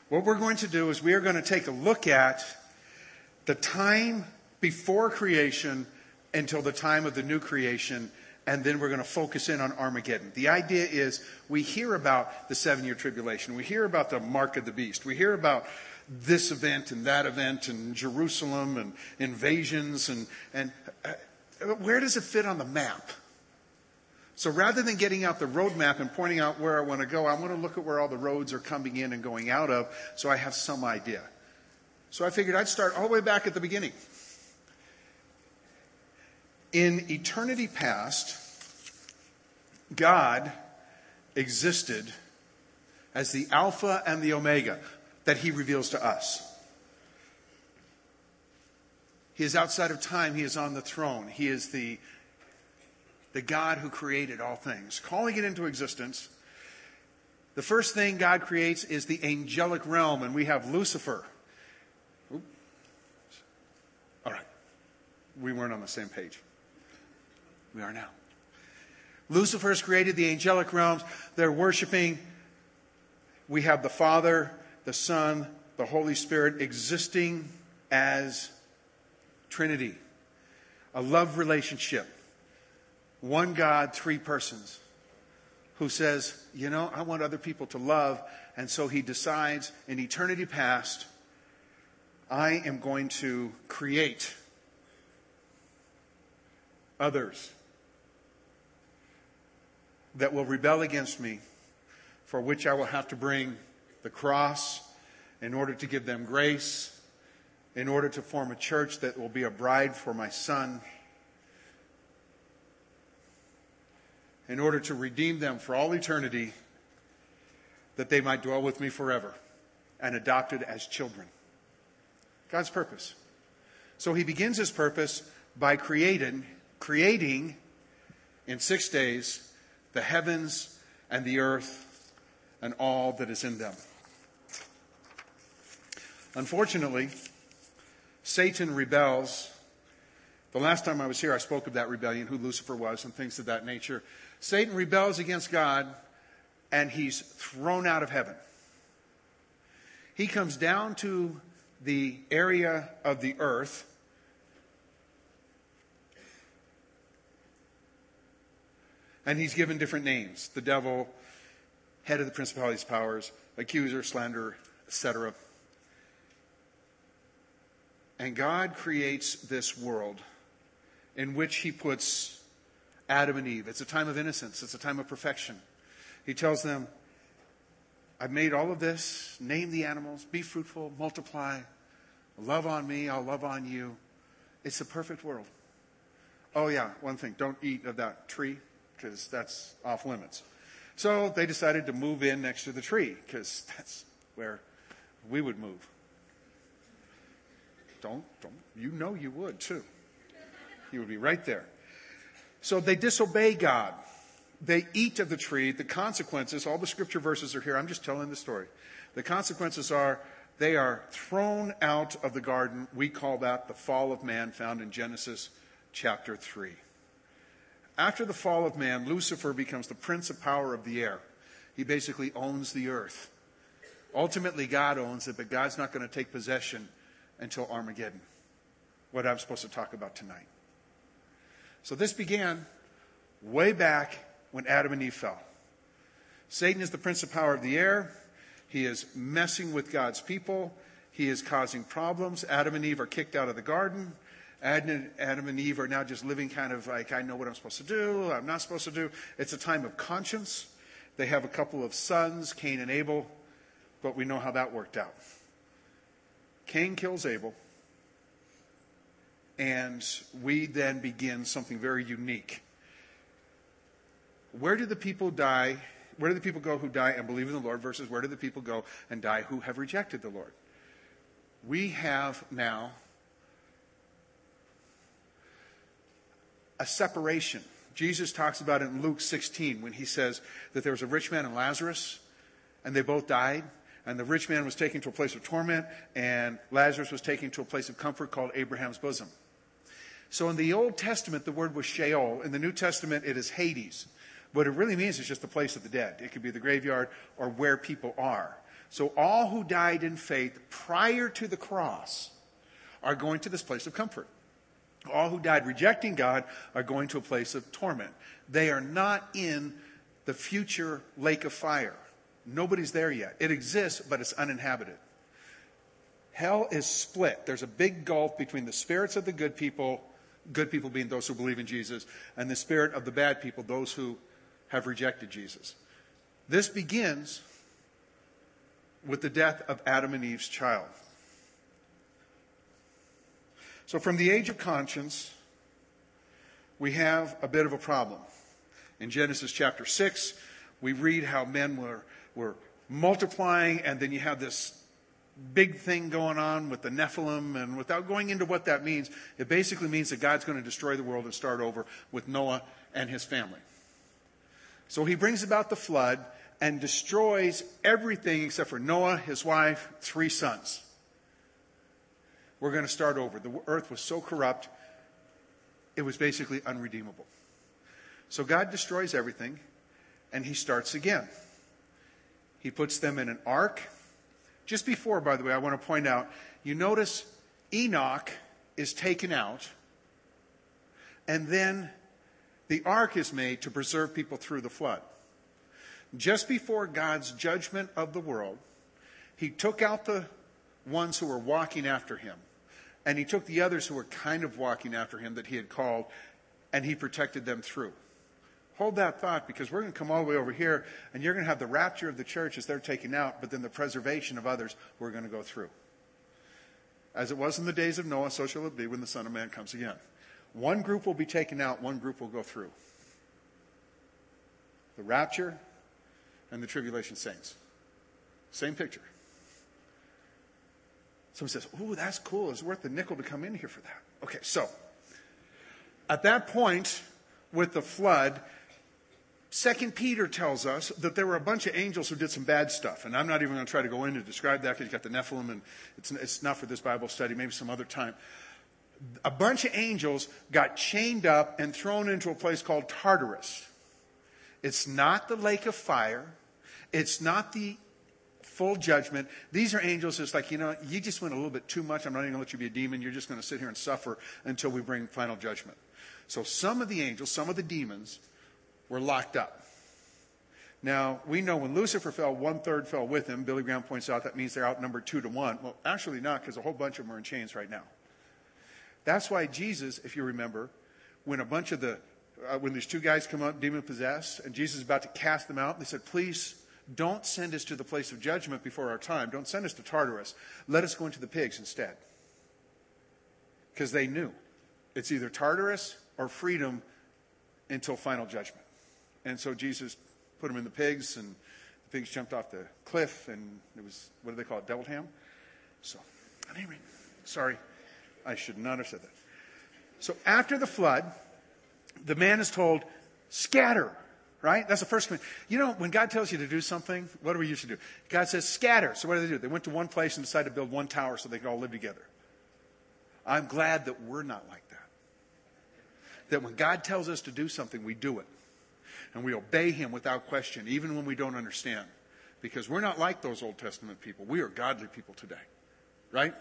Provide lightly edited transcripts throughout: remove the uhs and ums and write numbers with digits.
What we're going to do is we are going to take a look at the time before creation until the time of the new creation, and then we're going to focus in on Armageddon. The idea is we hear about the 7-year tribulation. We hear about the mark of the beast. We hear about this event and that event and Jerusalem and invasions and where does it fit on the map? So rather than getting out the road map and pointing out where I want to go, I want to look at where all the roads are coming in and going out of so I have some idea. So I figured I'd start all the way back at the beginning. In eternity past, God existed as the Alpha and the Omega that he reveals to us. He is outside of time. He is on the throne. He is the God who created all things. Calling it into existence, the first thing God creates is the angelic realm, and we have Lucifer. Oops. All right. We weren't on the same page. We are now. Lucifer has created the angelic realms. They're worshiping. We have the Father, the Son, the Holy Spirit existing as Trinity. A love relationship. One God, 3 persons. Who says, I want other people to love. And so he decides in eternity past, I am going to create others that will rebel against me, for which I will have to bring the cross in order to give them grace, in order to form a church that will be a bride for my Son, in order to redeem them for all eternity, that they might dwell with me forever, and adopted as children. God's purpose. So he begins his purpose by creating in 6 days the heavens and the earth and all that is in them. Unfortunately, Satan rebels. The last time I was here, I spoke of that rebellion, who Lucifer was and things of that nature. Satan rebels against God, and he's thrown out of heaven. He comes down to the area of the earth, and he's given different names. The devil, head of the principalities, powers, accuser, slanderer, etc. And God creates this world in which he puts Adam and Eve. It's a time of innocence. It's a time of perfection. He tells them, I've made all of this. Name the animals. Be fruitful. Multiply. Love on me. I'll love on you. It's a perfect world. Oh yeah, one thing. Don't eat of that tree, because that's off limits. So they decided to move in next to the tree, because that's where we would move. Don't. You would too. He would be right there. So they disobey God. They eat of the tree. The consequences, all the scripture verses are here. I'm just telling the story. The consequences are they are thrown out of the garden. We call that the fall of man, found in Genesis chapter 3. After the fall of man, Lucifer becomes the prince of power of the air. He basically owns the earth. Ultimately, God owns it, but God's not going to take possession until Armageddon, what I'm supposed to talk about tonight. So this began way back when Adam and Eve fell. Satan is the prince of power of the air. He is messing with God's people. He is causing problems. Adam and Eve are kicked out of the garden. Adam and Eve are now just living kind of like, I know what I'm supposed to do, I'm not supposed to do. It's a time of conscience. They have a couple of sons, Cain and Abel, but we know how that worked out. Cain kills Abel. And we then begin something very unique. Where do the people die? Where do the people go who die and believe in the Lord versus where do the people go and die who have rejected the Lord? We have now a separation. Jesus talks about it in Luke 16 when he says that there was a rich man and Lazarus, and they both died. And the rich man was taken to a place of torment, and Lazarus was taken to a place of comfort called Abraham's bosom. So in the Old Testament, the word was Sheol. In the New Testament, it is Hades. What it really means is just the place of the dead. It could be the graveyard or where people are. So all who died in faith prior to the cross are going to this place of comfort. All who died rejecting God are going to a place of torment. They are not in the future lake of fire. Nobody's there yet. It exists, but it's uninhabited. Hell is split. There's a big gulf between the spirits of the good people being those who believe in Jesus, and the spirit of the bad people, those who have rejected Jesus. This begins with the death of Adam and Eve's child. So from the age of conscience, we have a bit of a problem. In Genesis chapter 6, we read how men were multiplying, and then you have this big thing going on with the Nephilim, and without going into what that means, it basically means that God's going to destroy the world and start over with Noah and his family. So he brings about the flood and destroys everything except for Noah, his wife, 3 sons. We're going to start over. The earth was so corrupt, it was basically unredeemable. So God destroys everything, and he starts again. He puts them in an ark. Just before, by the way, I want to point out, you notice Enoch is taken out, and then the ark is made to preserve people through the flood. Just before God's judgment of the world, he took out the ones who were walking after him, and he took the others who were kind of walking after him that he had called, and he protected them through. Hold that thought, because we're going to come all the way over here, and you're going to have the rapture of the church as they're taken out, but then the preservation of others we're going to go through. As it was in the days of Noah, so shall it be when the Son of Man comes again. One group will be taken out, one group will go through. The rapture and the tribulation saints. Same picture. Someone says, "Ooh, that's cool. It's worth the nickel to come in here for that." Okay, so at that point with the flood, 2 Peter tells us that there were a bunch of angels who did some bad stuff. And I'm not even going to try to go in and describe that, because you've got the Nephilim, and it's not for this Bible study, maybe some other time. A bunch of angels got chained up and thrown into a place called Tartarus. It's not the lake of fire. It's not the full judgment. These are angels that's like, you just went a little bit too much. I'm not even going to let you be a demon. You're just going to sit here and suffer until we bring final judgment. So some of the angels, some of the demons, were locked up. Now, we know when Lucifer fell, 1/3 fell with him. Billy Graham points out that means they're outnumbered 2-1. Well, actually not, because a whole bunch of them are in chains right now. That's why Jesus, if you remember, when a bunch of when these 2 guys come up, demon-possessed, and Jesus is about to cast them out, they said, "Please don't send us to the place of judgment before our time. Don't send us to Tartarus. Let us go into the pigs instead." Because they knew it's either Tartarus or freedom until final judgment. And so Jesus put them in the pigs, and the pigs jumped off the cliff, and it was, what do they call it, deviled ham? So, at any rate, sorry, I should not have said that. So after the flood, the man is told, scatter, right? That's the first command. When God tells you to do something, what do we usually do? God says, scatter. So what do? They went to one place and decided to build one tower so they could all live together. I'm glad that we're not like that. That when God tells us to do something, we do it. And we obey him without question, even when we don't understand. Because we're not like those Old Testament people. We are godly people today. Right?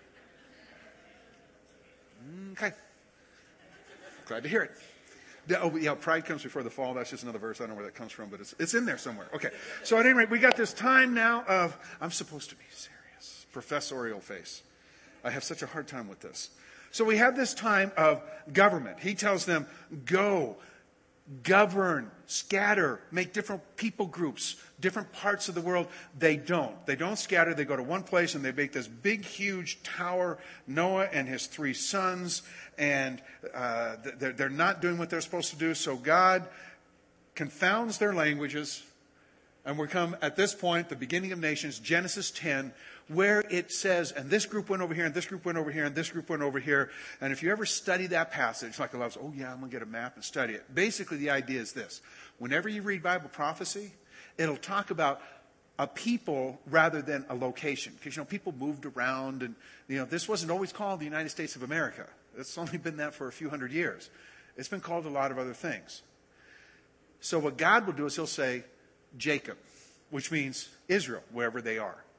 Okay. Glad to hear it. Pride comes before the fall. That's just another verse. I don't know where that comes from, but it's in there somewhere. Okay. So at any rate, we got this time now of, I'm supposed to be serious. Professorial face. I have such a hard time with this. So we have this time of government. He tells them, go, govern, scatter, make different people groups, different parts of the world. They don't. They don't scatter. They go to one place and they make this big, huge tower, Noah and his 3 sons, and they're not doing what they're supposed to do. So God confounds their languages, and we come at this point, the beginning of nations, Genesis 10, where it says, and this group went over here, and this group went over here, and this group went over here. And if you ever study that passage, like a lot of, I'm going to get a map and study it. Basically, the idea is this. Whenever you read Bible prophecy, it'll talk about a people rather than a location. Because, people moved around, and, this wasn't always called the United States of America. It's only been that for a few hundred years. It's been called a lot of other things. So what God will do is he'll say, Jacob, which means Israel, wherever they are.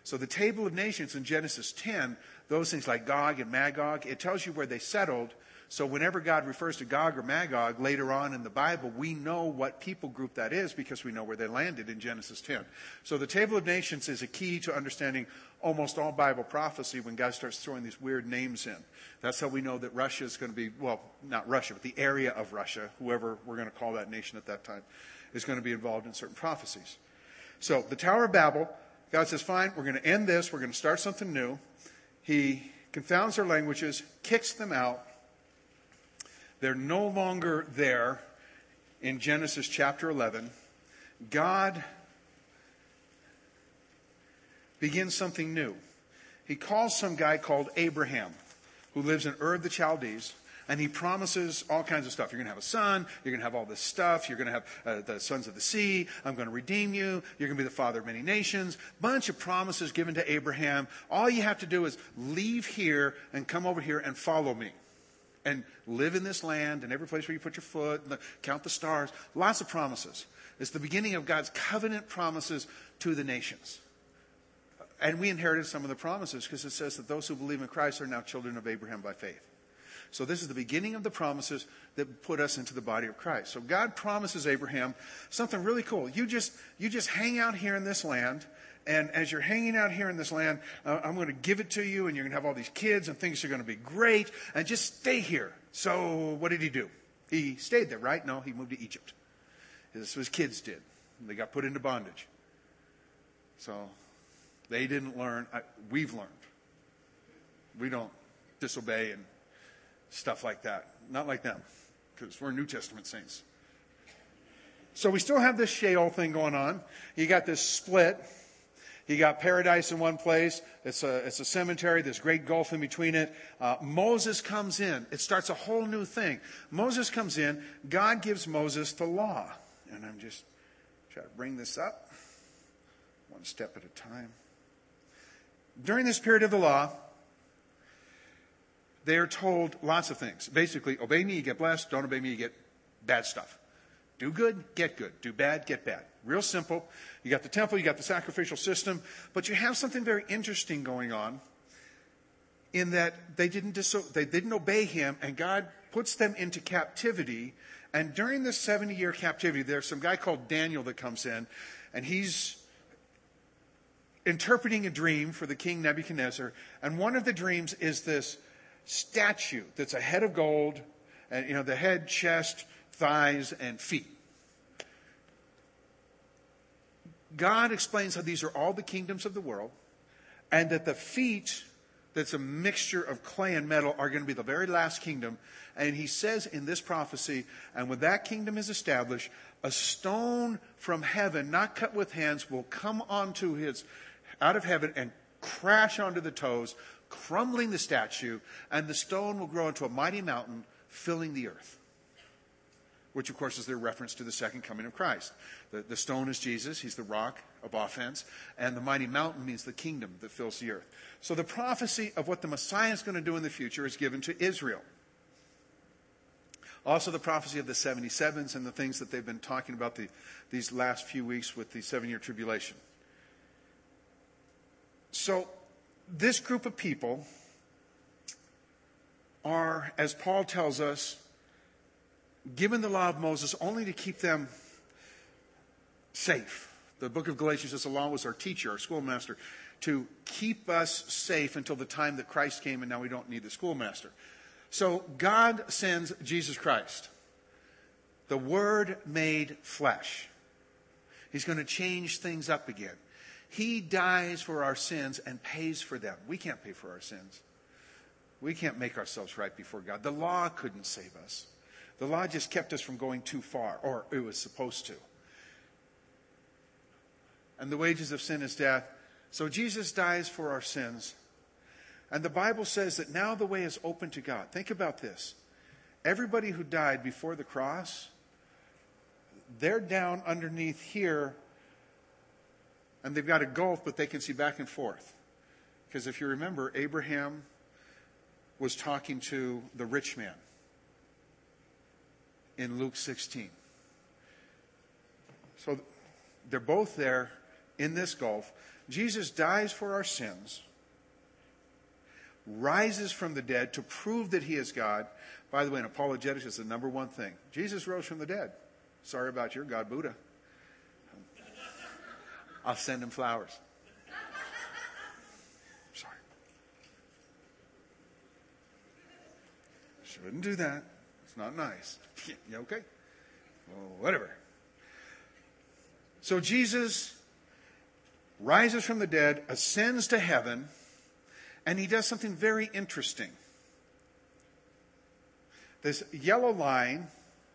So the table of nations in Genesis 10, those things like Gog and Magog, it tells you where they settled. So whenever God refers to Gog or Magog later on in the Bible, we know what people group that is because we know where they landed in Genesis 10. So the table of nations is a key to understanding almost all Bible prophecy when God starts throwing these weird names in. That's how we know that Russia is going to be, well, not Russia, but the area of Russia, whoever we're going to call that nation at that time, is going to be involved in certain prophecies. So the Tower of Babel, God says, fine, we're going to end this. We're going to start something new. He confounds their languages, kicks them out. They're no longer there in Genesis chapter 11. God begins something new. He calls some guy called Abraham, who lives in Ur of the Chaldees, and he promises all kinds of stuff. You're going to have a son. You're going to have all this stuff. You're going to have the sons of the sea. I'm going to redeem you. You're going to be the father of many nations. Bunch of promises given to Abraham. All you have to do is leave here and come over here and follow me. And live in this land and every place where you put your foot, and count the stars. Lots of promises. It's the beginning of God's covenant promises to the nations. And we inherited some of the promises because it says that those who believe in Christ are now children of Abraham by faith. So this is the beginning of the promises that put us into the body of Christ. So God promises Abraham something really cool. You just hang out here in this land. And as you're hanging out here in this land, I'm going to give it to you, and you're going to have all these kids, and things are going to be great, and just stay here. So what did he do? He stayed there, right? No, he moved to Egypt. This is what his kids did. They got put into bondage. So they didn't learn. We've learned. We don't disobey and stuff like that. Not like them, because we're New Testament saints. So we still have this Sheol thing going on. You got this split. You got paradise in one place. It's a cemetery. There's great gulf in between it. Moses comes in. It starts a whole new thing. Moses comes in. God gives Moses the law. And I'm just trying to bring this up one step at a time. During this period of the law, they are told lots of things. Basically, obey me, you get blessed. Don't obey me, you get bad stuff. Do good, get good. Do bad, get bad. Real simple. You got the temple, you got the sacrificial system, but you have something very interesting going on in that they didn't obey him, and God puts them into captivity. And during this 70-year captivity, there's some guy called Daniel that comes in, and he's interpreting a dream for the king Nebuchadnezzar. And one of the dreams is this statue that's a head of gold, and the head, chest, thighs, and feet. God explains how these are all the kingdoms of the world, and that the feet, that's a mixture of clay and metal, are going to be the very last kingdom. And he says in this prophecy, and when that kingdom is established, a stone from heaven, not cut with hands, will come out of heaven and crash onto the toes, crumbling the statue, and the stone will grow into a mighty mountain, filling the earth. Which, of course, is their reference to the second coming of Christ. The stone is Jesus. He's the rock of offense. And the mighty mountain means the kingdom that fills the earth. So the prophecy of what the Messiah is going to do in the future is given to Israel. Also, the prophecy of the 77s and the things that they've been talking about these last few weeks with the 7-year tribulation. So this group of people are, as Paul tells us, given the law of Moses only to keep them safe. The book of Galatians says the law was our teacher, our schoolmaster, to keep us safe until the time that Christ came, and now we don't need the schoolmaster. So God sends Jesus Christ, the Word made flesh. He's going to change things up again. He dies for our sins and pays for them. We can't pay for our sins. We can't make ourselves right before God. The law couldn't save us. The law just kept us from going too far, or it was supposed to. And the wages of sin is death. So Jesus dies for our sins. And the Bible says that now the way is open to God. Think about this. Everybody who died before the cross, they're down underneath here, and they've got a gulf, but they can see back and forth. Because if you remember, Abraham was talking to the rich man in Luke 16. So they're both there in this gulf. Jesus dies for our sins, rises from the dead to prove that he is God. By the way, in apologetics, it's the number one thing. Jesus rose from the dead. Sorry about your God, Buddha. I'll send him flowers. Sorry. Shouldn't do that. It's not nice. You okay? Well, whatever. So Jesus rises from the dead, ascends to heaven, and he does something very interesting. This yellow line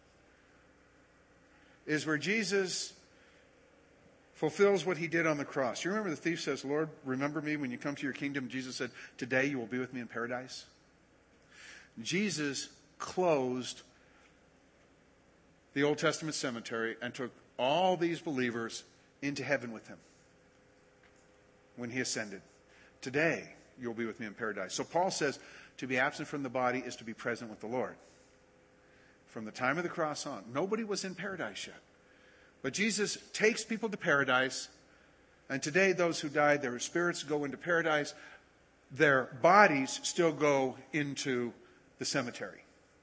is where Jesus fulfills what he did on the cross. You remember the thief says, Lord, remember me when you come to your kingdom. Jesus said, today you will be with me in paradise. Jesus closed the Old Testament cemetery and took all these believers into heaven with him when he ascended. Today you'll be with me in paradise. So Paul says to be absent from the body is to be present with the Lord. From the time of the cross on, nobody was in paradise yet. But Jesus takes people to paradise, and today those who died, their spirits go into paradise. Their bodies still go into the cemetery.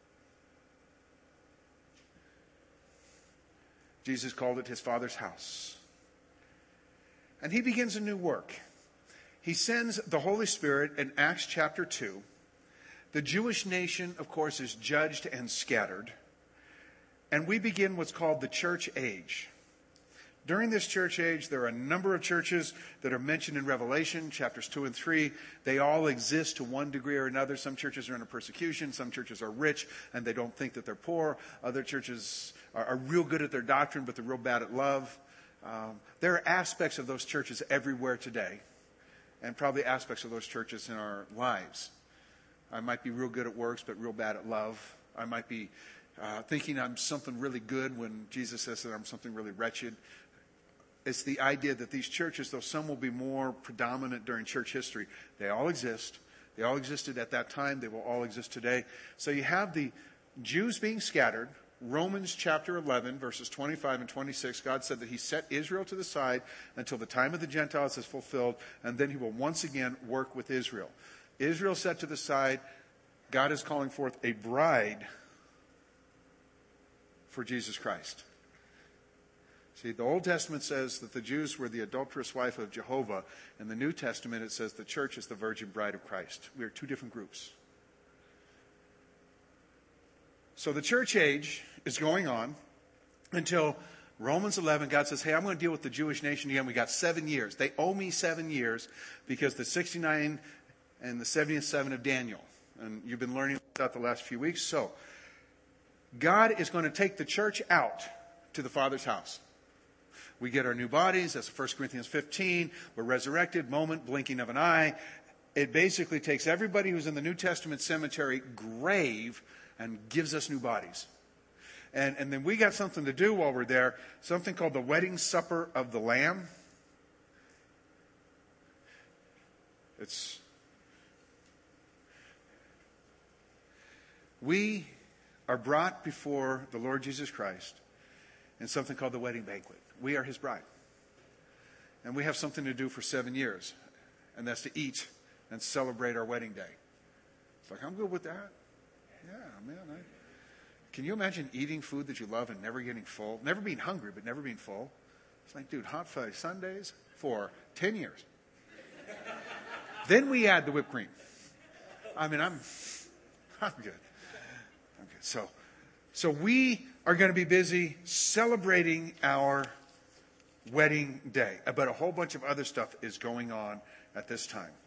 Jesus called it his Father's house. And he begins a new work. He sends the Holy Spirit in Acts chapter 2. The Jewish nation, of course, is judged and scattered. And we begin what's called the church age. During this church age, there are a number of churches that are mentioned in Revelation, chapters 2 and 3. They all exist to one degree or another. Some churches are under persecution. Some churches are rich, and they don't think that they're poor. Other churches are real good at their doctrine, but they're real bad at love. There are aspects of those churches everywhere today, and probably aspects of those churches in our lives. I might be real good at works, but real bad at love. I might be thinking I'm something really good when Jesus says that I'm something really wretched. It's the idea that these churches, though some will be more predominant during church history, they all exist. They all existed at that time. They will all exist today. So you have the Jews being scattered. Romans chapter 11, verses 25 and 26, God said that he set Israel to the side until the time of the Gentiles is fulfilled, and then he will once again work with Israel. Israel set to the side. God is calling forth a bride for Jesus Christ. See, the Old Testament says that the Jews were the adulterous wife of Jehovah. In the New Testament, it says the church is the virgin bride of Christ. We are two different groups. So the church age is going on until Romans 11, God says, hey, I'm going to deal with the Jewish nation again. We got 7 years. They owe me 7 years because the 69 and the 77 of Daniel. And you've been learning about that the last few weeks. So God is going to take the church out to the Father's house. We get our new bodies. That's 1 Corinthians 15. We're resurrected, moment, blinking of an eye. It basically takes everybody who's in the New Testament cemetery grave and gives us new bodies. And then we got something to do while we're there, something called the wedding supper of the Lamb. We are brought before the Lord Jesus Christ in something called the wedding banquet. We are his bride. And we have something to do for 7 years, and that's to eat and celebrate our wedding day. It's like, I'm good with that. Yeah, man. Can you imagine eating food that you love and never getting full? Never being hungry, but never being full. It's like, dude, hot fudge sundaes for 10 years. Then we add the whipped cream. I mean, I'm good. So we are going to be busy celebrating our wedding day. But a whole bunch of other stuff is going on at this time.